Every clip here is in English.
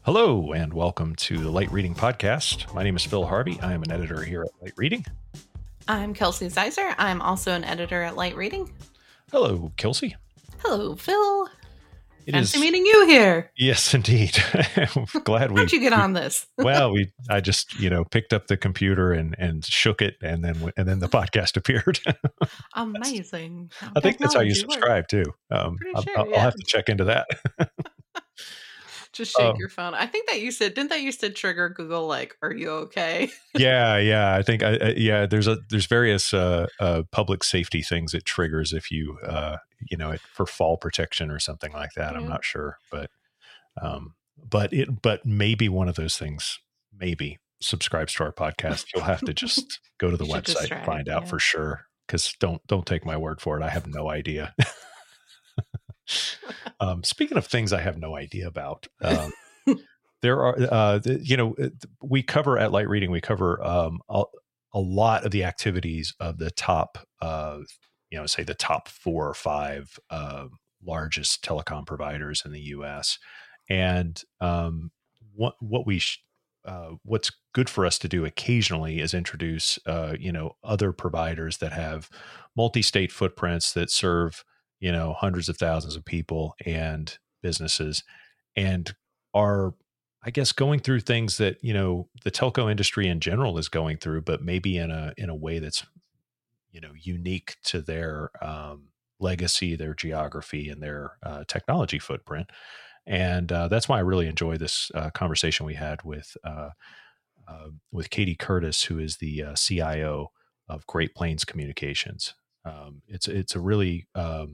Hello, and welcome to the Light Reading Podcast. My name is Phil Harvey. I am an editor here at Light Reading. I'm Kelsey Zeiser. I'm also an editor at Light Reading. Hello, Kelsey. Hello, Phil. Fancy meeting you here. Yes, indeed. I'm glad How'd you get on this? Well, I just picked up the computer and shook it, and then the podcast appeared. Amazing. I think that's how you subscribe too. I'll have to check into that. Just shake your phone. I think that didn't that used to trigger Google, like, are you okay? Yeah. I think, there's various public safety things it triggers if you, for fall protection or something like that. Yeah. I'm not sure, but maybe one of those things, maybe subscribes to our podcast. You'll have to just go to the website and find out for sure. Cause don't take my word for it. I have no idea. Speaking of things I have no idea about, there are, we cover at Light Reading, we cover a lot of the activities of the top, say the top 4 or 5 largest telecom providers in the U.S. And what's good for us to do occasionally is introduce, other providers that have multi-state footprints that serve hundreds of thousands of people and businesses, and are, I guess, going through things that, the telco industry in general is going through, but maybe in a way that's, unique to their legacy, their geography, and their technology footprint. And that's why I really enjoy this conversation we had with Katie Curtis, who is the CIO of Great Plains Communications. It's a really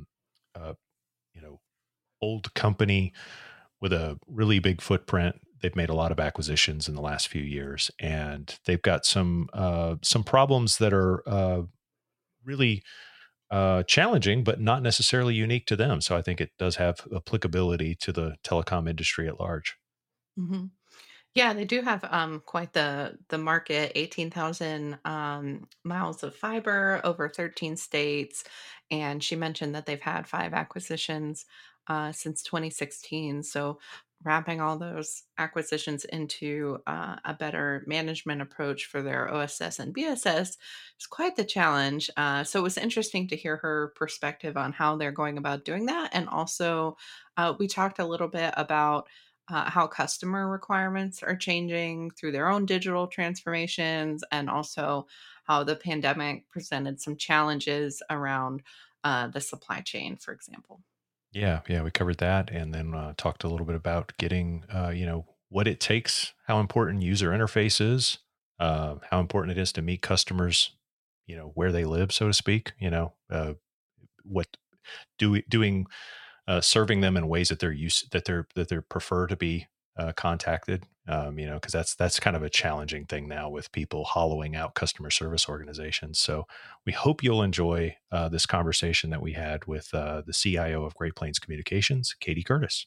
old company with a really big footprint. They've made a lot of acquisitions in the last few years, and they've got some problems that are really challenging, but not necessarily unique to them. So I think it does have applicability to the telecom industry at large. Mm-hmm. Yeah, they do have quite the market, 18,000 miles of fiber over 13 states. And she mentioned that they've had 5 acquisitions since 2016. So wrapping all those acquisitions into a better management approach for their OSS and BSS is quite the challenge. So it was interesting to hear her perspective on how they're going about doing that. And also, we talked a little bit about how customer requirements are changing through their own digital transformations, and also how the pandemic presented some challenges around the supply chain, for example. Yeah, we covered that, and then talked a little bit about getting, what it takes, how important user interface is, how important it is to meet customers, where they live, so to speak. What doing serving them in ways that they're prefer to be contacted, because that's kind of a challenging thing now with people hollowing out customer service organizations. So we hope you'll enjoy this conversation that we had with the CIO of Great Plains Communications, Katie Curtis.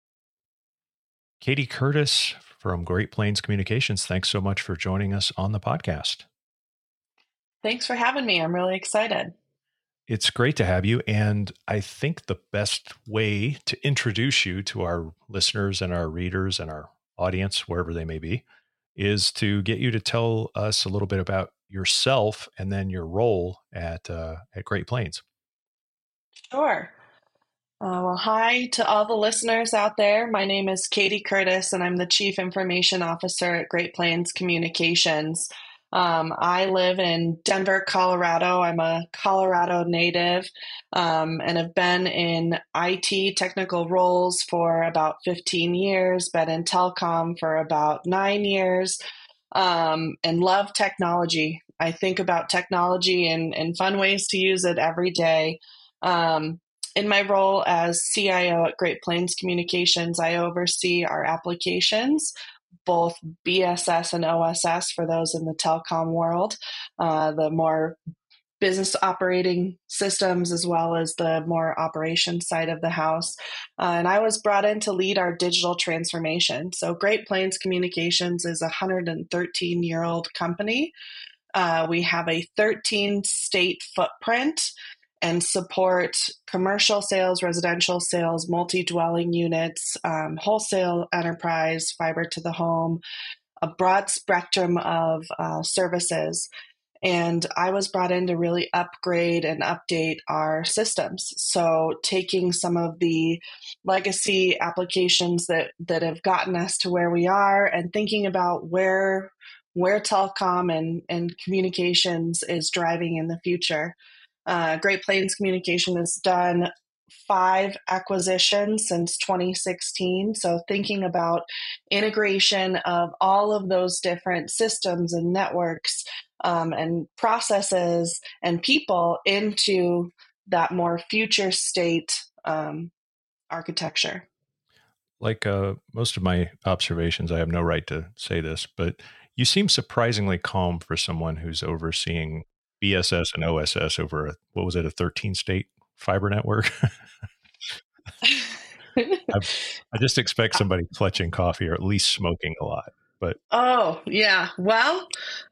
Katie Curtis from Great Plains Communications, thanks so much for joining us on the podcast. Thanks for having me. I'm really excited. It's great to have you. And I think the best way to introduce you to our listeners and our readers and our audience, wherever they may be, is to get you to tell us a little bit about yourself and then your role at Great Plains. Sure. Well, hi to all the listeners out there. My name is Katie Curtis, and I'm the Chief Information Officer at Great Plains Communications. I live in Denver, Colorado. I'm a Colorado native and have been in IT technical roles for about 15 years, been in telecom for about 9 years, and love technology. I think about technology and fun ways to use it every day. In my role as CIO at Great Plains Communications, I oversee our applications, both BSS and OSS for those in the telecom world, the more business operating systems as well as the more operations side of the house. And I was brought in to lead our digital transformation. So Great Plains Communications is a 113-year-old company. We have a 13-state footprint, and support commercial sales, residential sales, multi-dwelling units, wholesale enterprise, fiber to the home, a broad spectrum of services. And I was brought in to really upgrade and update our systems. So taking some of the legacy applications that have gotten us to where we are and thinking about where telecom and communications is driving in the future. Great Plains Communication has done 5 acquisitions since 2016. So thinking about integration of all of those different systems and networks and processes and people into that more future state architecture. Like most of my observations, I have no right to say this, but you seem surprisingly calm for someone who's overseeing BSS and OSS over what was it, a 13-state fiber network? I just expect somebody clutching coffee or at least smoking a lot. But oh yeah, well,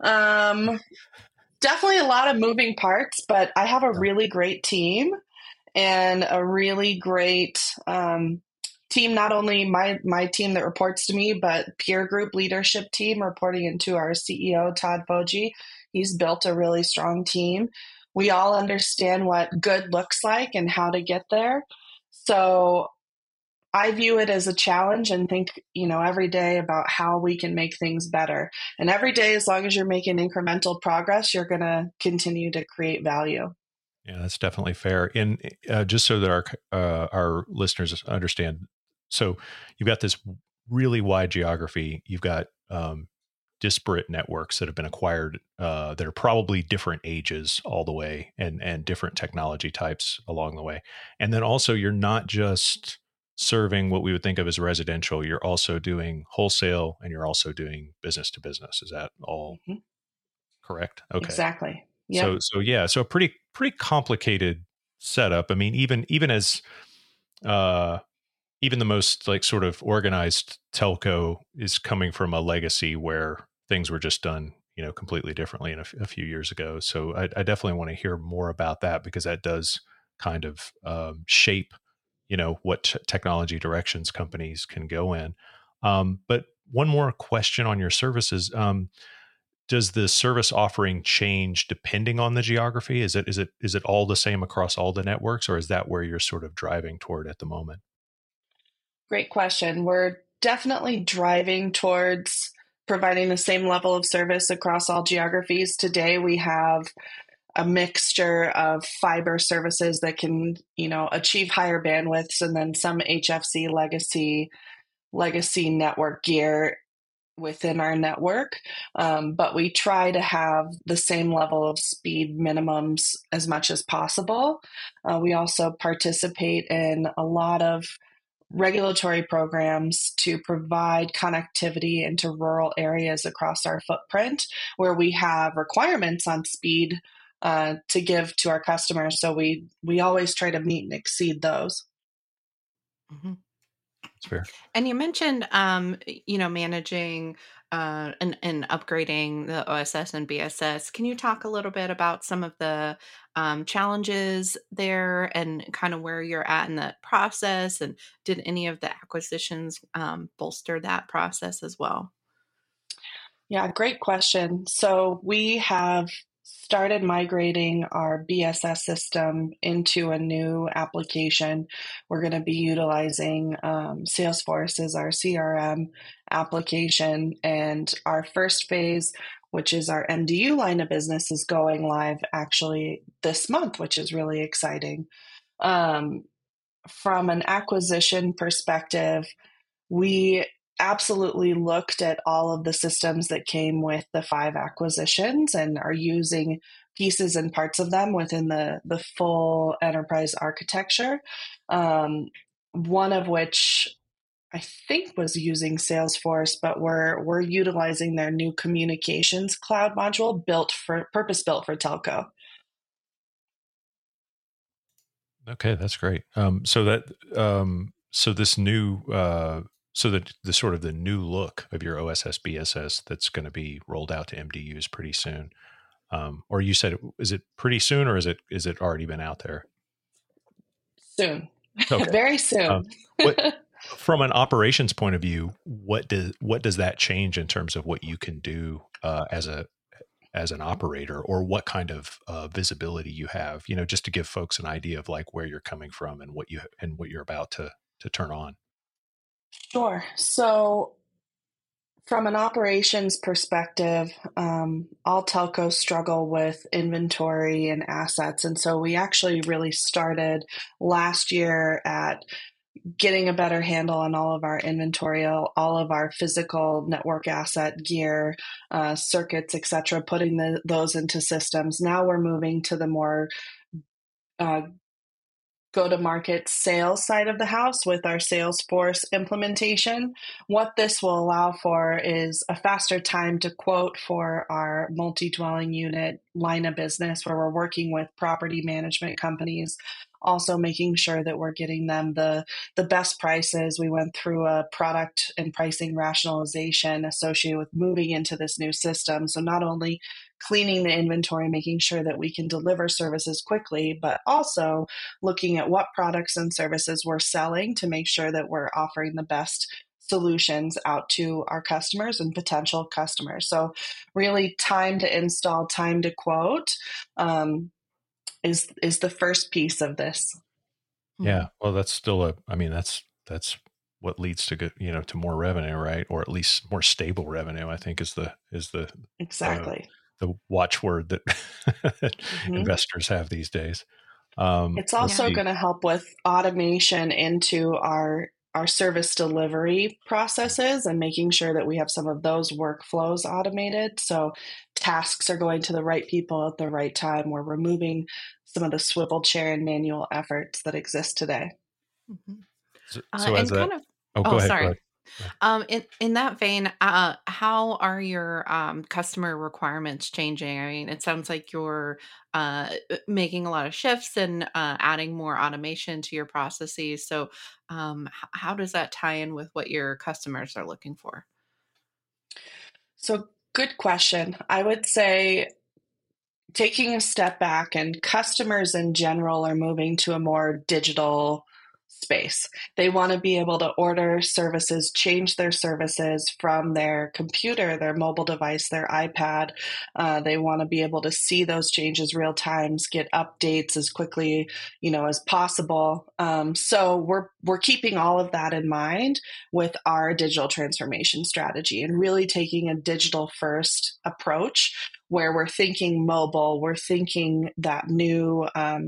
definitely a lot of moving parts, but I have a really great team and a really great team. Not only my team that reports to me, but peer group leadership team reporting into our CEO Todd Foji. He's built a really strong team. We all understand what good looks like and how to get there. So I view it as a challenge and think, every day about how we can make things better. And every day, as long as you're making incremental progress, you're going to continue to create value. Yeah, that's definitely fair. And just so that our listeners understand, so you've got this really wide geography. You've got disparate networks that have been acquired that are probably different ages all the way and different technology types along the way. And then also you're not just serving what we would think of as residential, you're also doing wholesale and you're also doing business to business. Is that all correct? Okay. Exactly. Yep. So a pretty complicated setup. I mean, even as even the most like sort of organized telco is coming from a legacy where things were just done, completely differently a few years ago. So I definitely want to hear more about that because that does kind of shape, what technology directions companies can go in. But one more question on your services. Does the service offering change depending on the geography? Is it all the same across all the networks, or is that where you're sort of driving toward at the moment? Great question. We're definitely driving towards providing the same level of service across all geographies. Today, we have a mixture of fiber services that can, achieve higher bandwidths, and then some HFC legacy network gear within our network. But we try to have the same level of speed minimums as much as possible. We also participate in a lot of regulatory programs to provide connectivity into rural areas across our footprint where we have requirements on speed to give to our customers. So we always try to meet and exceed those. Mm-hmm. That's fair. And you mentioned, managing and upgrading the OSS and BSS. Can you talk a little bit about some of the challenges there and kind of where you're at in that process? And did any of the acquisitions bolster that process as well? Yeah, great question. So we have started migrating our BSS system into a new application. We're going to be utilizing Salesforce as our CRM application. And our first phase, which is our MDU line of business, is going live actually this month, which is really exciting. From an acquisition perspective, we absolutely looked at all of the systems that came with the 5 acquisitions and are using pieces and parts of them within the full enterprise architecture. One of which I think was using Salesforce, but we're utilizing their new communications cloud module purpose built for telco. Okay, that's great. So this new so the sort of the new look of your OSS BSS that's going to be rolled out to MDUs pretty soon. Or you said, is it pretty soon, or is it already been out there? Soon. Okay. Very Um, soon. what From an operations point of view, what does that change in terms of what you can do as an operator, or what kind of visibility you have? Just to give folks an idea of like where you're coming from and what you're about to turn on. Sure. So, from an operations perspective, all telcos struggle with inventory and assets. And so we actually really started last year at getting a better handle on all of our inventory, all of our physical network asset gear, circuits, et cetera, putting those into systems. Now we're moving to the more uh, go-to-market sales side of the house with our Salesforce implementation. What this will allow for is a faster time to quote for our multi-dwelling unit line of business, where we're working with property management companies, also making sure that we're getting them the best prices. We went through a product and pricing rationalization associated with moving into this new system. So not only cleaning the inventory, making sure that we can deliver services quickly, but also looking at what products and services we're selling to make sure that we're offering the best solutions out to our customers and potential customers. So really, time to install, time to quote, is the first piece of this. Yeah. Well, that's still that's what leads to good, to more revenue, right? Or at least more stable revenue, I think uh, Exactly. the watchword that Mhm. investors have these days. It's Let's Yeah. also see. going to help with automation into our service delivery processes and making sure that we have some of those workflows automated. So tasks are going to the right people at the right time. We're removing some of the swivel chair and manual efforts that exist today. Mhm. So as And that, kind of, oh, go oh, ahead, go sorry. ahead. Yeah. In that vein, how are your customer requirements changing? I mean, it sounds like you're making a lot of shifts and adding more automation to your processes. So, how does that tie in with what your customers are looking for? So, good question. I would say taking a step back, and customers in general are moving to a more digital space. They want to be able to order services, change their services from their computer, their mobile device, their iPad. They want to be able to see those changes real times, get updates as quickly, as possible. So we're keeping all of that in mind with our digital transformation strategy, and really taking a digital first approach where we're thinking mobile, we're thinking that new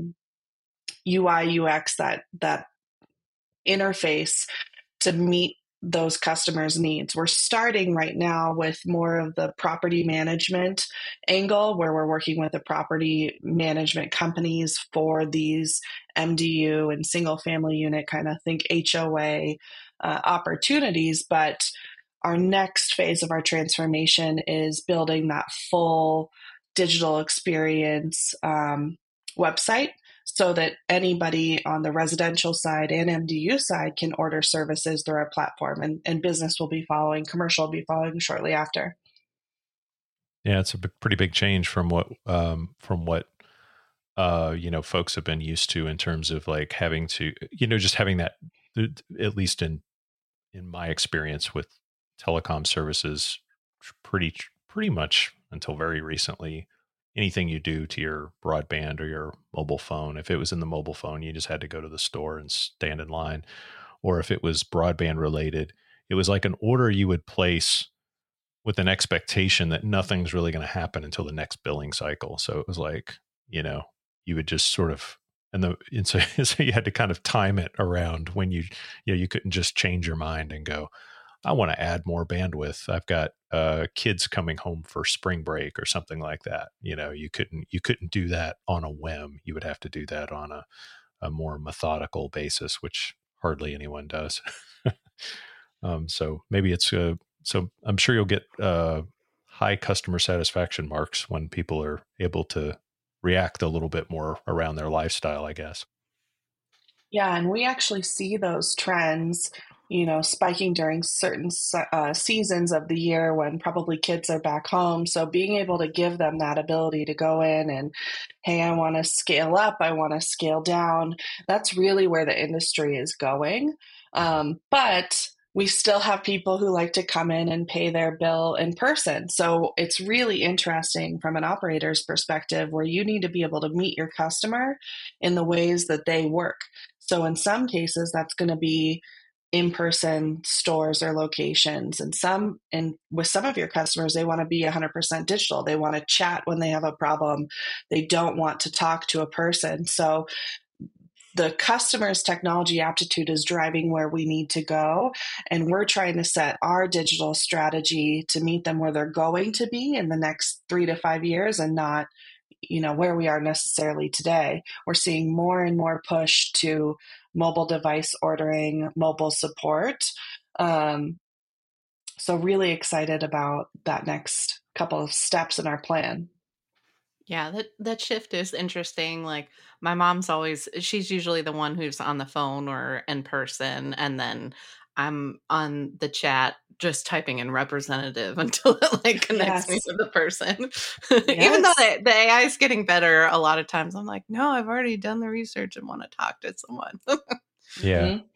UI UX, that interface to meet those customers' needs. We're starting right now with more of the property management angle, where we're working with the property management companies for these MDU and single family unit, kind of think HOA opportunities. But our next phase of our transformation is building that full digital experience website, so that anybody on the residential side and MDU side can order services through our platform, and business will be following, commercial will be following shortly after. Yeah, it's a pretty big change from what folks have been used to in terms of like having to, just having that, at least in my experience with telecom services, pretty much until very recently, anything you do to your broadband or your mobile phone, if it was in the mobile phone, you just had to go to the store and stand in line. Or if it was broadband related, it was like an order you would place with an expectation that nothing's really going to happen until the next billing cycle. So it was like, you would just sort of, and so, so you had to kind of time it around when you couldn't just change your mind and go, I want to add more bandwidth. I've got kids coming home for spring break or something like that. You couldn't do that on a whim. You would have to do that on a more methodical basis, which hardly anyone does. So maybe so I'm sure you'll get high customer satisfaction marks when people are able to react a little bit more around their lifestyle, I guess. Yeah, and we actually see those trends spiking during certain seasons of the year when probably kids are back home. So being able to give them that ability to go in and, hey, I want to scale up, I want to scale down. That's really where the industry is going. But we still have people who like to come in and pay their bill in person. So it's really interesting from an operator's perspective where you need to be able to meet your customer in the ways that they work. So in some cases, that's going to be in-person stores or locations, and with some of your customers, they want to be 100% digital. They want to chat when they have a problem. They don't want to talk to a person. So the customer's technology aptitude is driving where we need to go, and we're trying to set our digital strategy to meet them where they're going to be in the next 3 to 5 years, and not where we are necessarily today. We're seeing more and more push to mobile device ordering, mobile support. So really excited about that next couple of steps in our plan. Yeah, that shift is interesting. Like my mom's she's usually the one who's on the phone or in person, and then I'm on the chat just typing in representative until it like connects me Yes. to the person. Even though Yes. the AI is getting better, a lot of times I'm like, no, I've already done the research and want to talk to someone. Yeah. Mhm.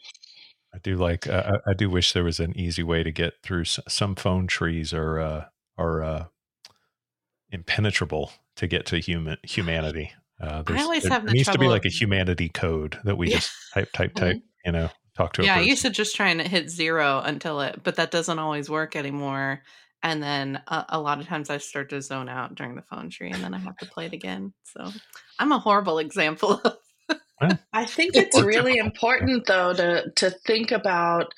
I do wish there was an easy way to get through. Some phone trees are impenetrable to get to humanity. I always There have the needs to be trouble like of a humanity code that we yeah. just type, Mhm. talk to a Yeah, I used person. to just try and hit 0 but that doesn't always work anymore. And then a lot of times I start to zone out during the phone tree and then I have to play it again. So I'm a horrible example of Well, I think it's it's more really typical. Yeah. important though to think about,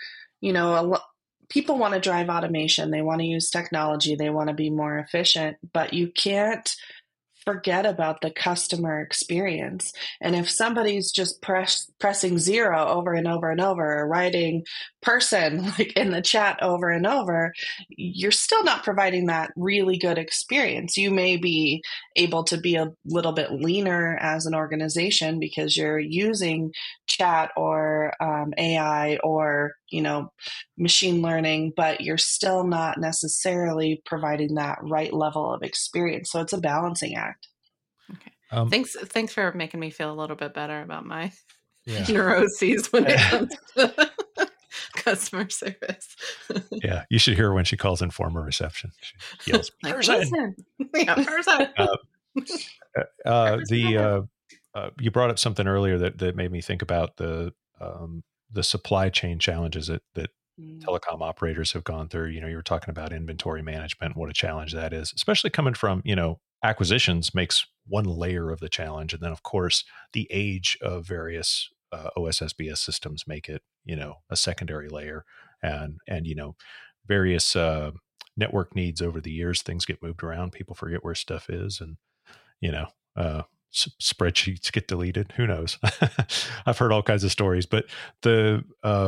people want to drive automation, they want to use technology, they want to be more efficient, but you can't forget about the customer experience. And if somebody's just pressing 0 over and over and over, or writing person like in the chat over and over, you're still not providing that really good experience. You may be able to be a little bit leaner as an organization because you're using chat or AI or machine learning, but you're still not necessarily providing that right level of experience. So it's a balancing act. Okay. Um, Thanks for making me feel a little bit better about my yeah. neuroses when it comes to customer service. Yeah. You should hear her when she calls Informer reception. She yells, Like, person. person. Yeah, person. Uh, Representative. you brought up something earlier that made me think about the supply chain challenges that Mm. telecom operators have gone through. You were talking about inventory management, what a challenge that is, especially coming from, acquisitions makes one layer of the challenge. And then of course the age of various OSSBS systems make it, a secondary layer, and various network needs over the years, things get moved around. People forget where stuff is, and, you know, spreadsheets get deleted. Who knows? I've heard all kinds of stories, but the,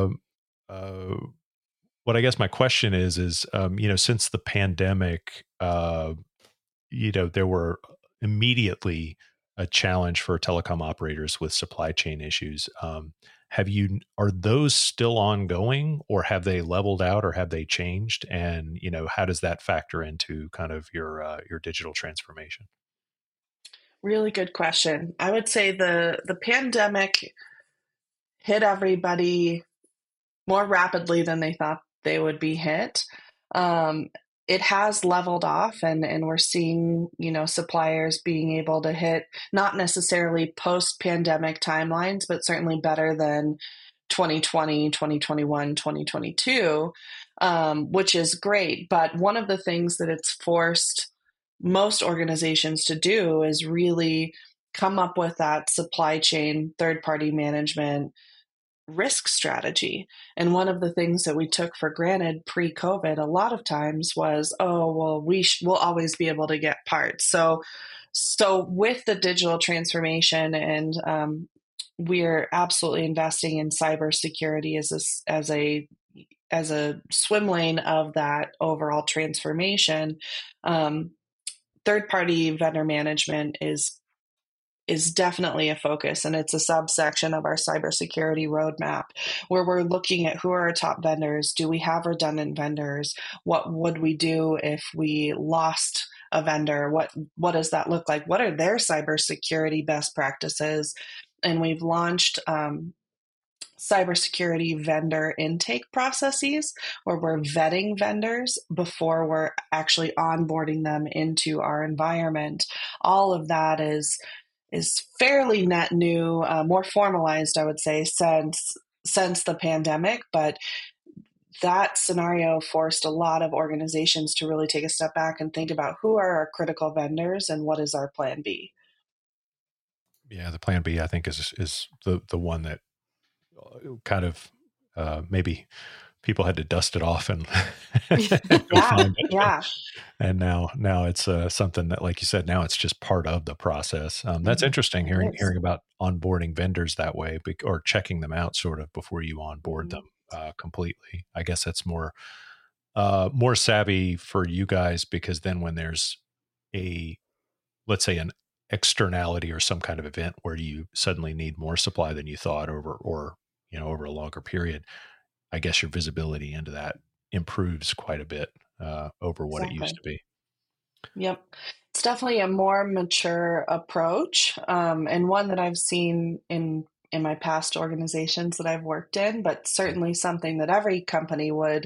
uh, what I guess my question is, since the pandemic, there were immediately a challenge for telecom operators with supply chain issues. Are those still ongoing, or have they leveled out, or have they changed? And, how does that factor into kind of your digital transformation? Really good question. I would say the pandemic hit everybody more rapidly than they thought they would be hit. Um, it has leveled off, and we're seeing, suppliers being able to hit not necessarily post-pandemic timelines, but certainly better than 2020, 2021, 2022, which is great. But one of the things that it's forced most organizations to do is really come up with that supply chain third-party management risk strategy. And one of the things that we took for granted pre-COVID a lot of times was, oh, well, we'll always be able to get parts. So with the digital transformation, and we're absolutely investing in cybersecurity as a swim lane of that overall transformation. Third party vendor management is is definitely a focus, and it's a subsection of our cybersecurity roadmap where we're looking at who are our top vendors. Do we have redundant vendors? What would we do if we lost a vendor? What does that look like? What are their cybersecurity best practices? And we've launched cybersecurity vendor intake processes where we're vetting vendors before we're actually onboarding them into our environment. All of that is fairly net new, more formalized, I would say, since the pandemic. But that scenario forced a lot of organizations to really take a step back and think about who are our critical vendors and what is our plan B. Yeah, the plan B, I think, is the one that kind of maybe people had to dust it off and go find it. Yeah. And now it's something that, like you said, now it's just part of the process. That's interesting hearing about onboarding vendors that way, or checking them out sort of before you onboard them completely. I guess that's more savvy for you guys, because then when there's let's say an externality or some kind of event where you suddenly need more supply than you thought over a longer period, I guess your visibility into that improves quite a bit over what it used to be. Yep. It's definitely a more mature approach, and one that I've seen in my past organizations that I've worked in, but certainly something that every company would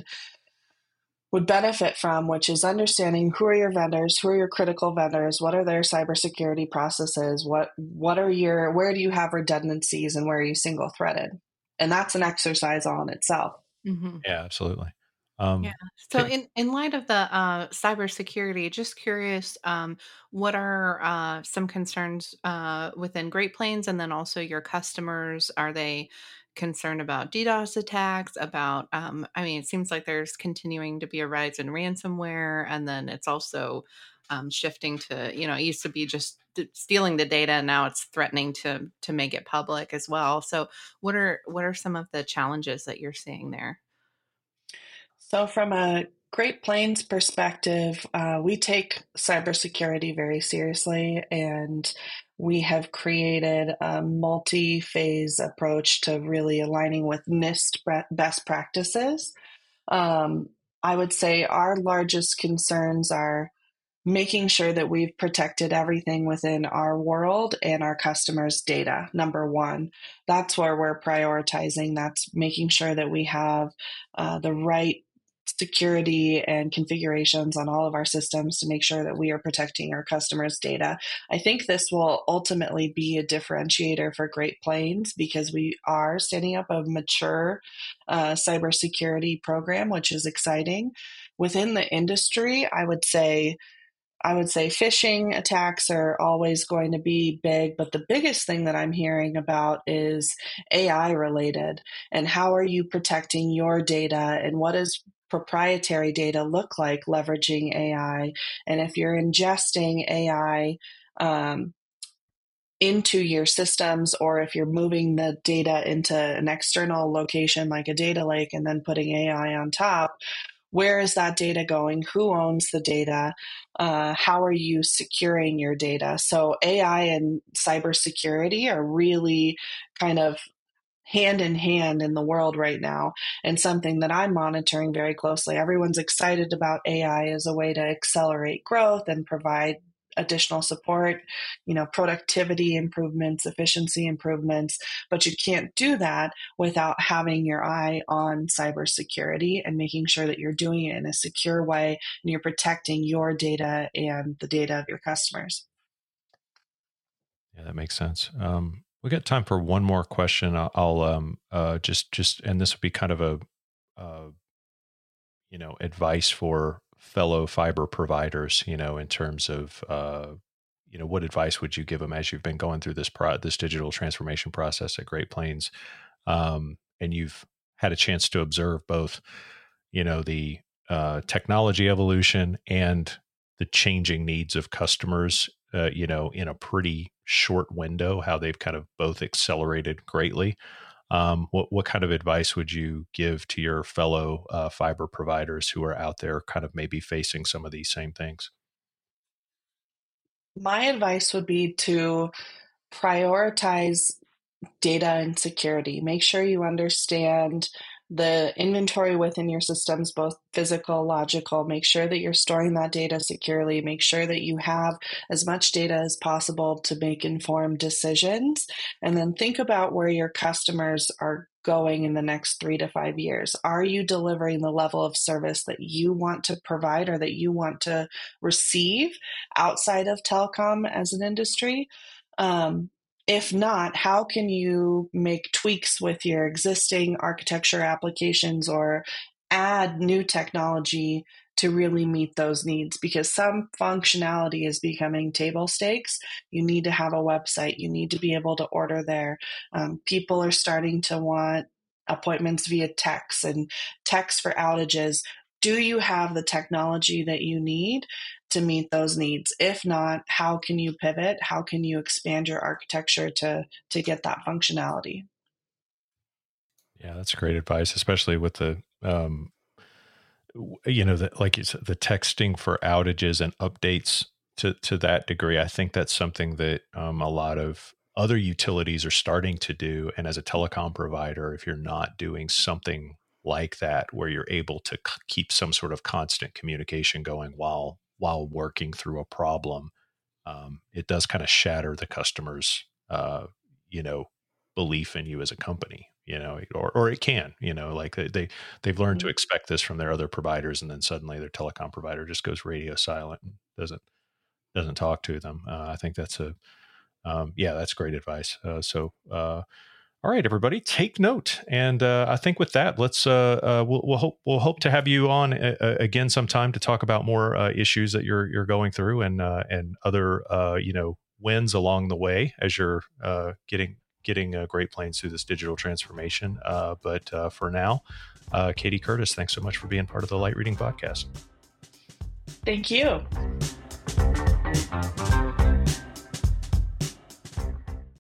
benefit from, which is understanding who are your vendors, who are your critical vendors, what are their cybersecurity processes, where do you have redundancies, and where are you single threaded? And that's an exercise all in itself. Mm-hmm. Yeah, absolutely. Yeah. So in light of the cybersecurity, just curious, what are some concerns within Great Plains, and then also your customers? Are they concerned about DDoS attacks? About, I mean, it seems like there's continuing to be a rise in ransomware, and then it's also shifting to, it used to be just stealing the data, and now it's threatening to make it public as well. So, what are some of the challenges that you're seeing there? So, from a Great Plains perspective, we take cybersecurity very seriously, and we have created a multi-phase approach to really aligning with NIST best practices. I would say our largest concerns are making sure that we've protected everything within our world and our customers' data. Number one, that's where we're prioritizing. That's making sure that we have the right security and configurations on all of our systems to make sure that we are protecting our customers' data. I think this will ultimately be a differentiator for Great Plains because we are standing up a mature cybersecurity program, which is exciting. Within the industry, I would say phishing attacks are always going to be big, but the biggest thing that I'm hearing about is AI related. And how are you protecting your data, and what does proprietary data look like leveraging AI? And if you're ingesting AI into your systems, or if you're moving the data into an external location like a data lake and then putting AI on top, where is that data going? Who owns the data? How are you securing your data? So AI and cybersecurity are really kind of hand in hand in the world right now, and something that I'm monitoring very closely. Everyone's excited about AI as a way to accelerate growth and provide additional support, productivity improvements, efficiency improvements, but you can't do that without having your eye on cybersecurity and making sure that you're doing it in a secure way and you're protecting your data and the data of your customers. Yeah, that makes sense. We got time for one more question. I'll just, and this would be kind of a, uh, advice for fellow fiber providers, in terms of, what advice would you give them as you've been going through this digital transformation process at Great Plains, and you've had a chance to observe both, the technology evolution and the changing needs of customers, in a pretty short window, how they've kind of both accelerated greatly. What kind of advice would you give to your fellow fiber providers who are out there kind of maybe facing some of these same things? My advice would be to prioritize data and security. Make sure you understand the inventory within your systems, both physical, logical. Make sure that you're storing that data securely. Make sure that you have as much data as possible to make informed decisions. And then think about where your customers are going in the next 3 to 5 years. Are you delivering the level of service that you want to provide or that you want to receive outside of telecom as an industry? If not, how can you make tweaks with your existing architecture applications or add new technology to really meet those needs? Because some functionality is becoming table stakes. You need to have a website. You need to be able to order there. People are starting to want appointments via text and text for outages. Do you have the technology that you need to meet those needs? If not, how can you pivot? How can you expand your architecture to get that functionality? Yeah, that's great advice, especially with the, like you said, the texting for outages and updates to that degree. I think that's something that a lot of other utilities are starting to do. And as a telecom provider, if you're not doing something like that, where you're able to keep some sort of constant communication going while working through a problem, it does kind of shatter the customer's, belief in you as a company, or it can, like they've learned to expect this from their other providers, and then suddenly their telecom provider just goes radio silent and doesn't talk to them. I think that's that's great advice. All right, everybody, take note. And I think with that, let's we'll hope to have you on again sometime to talk about more issues that you're going through and other wins along the way as you're getting Great Plains through this digital transformation. But for now, Katie Curtis, thanks so much for being part of the Light Reading Podcast. Thank you.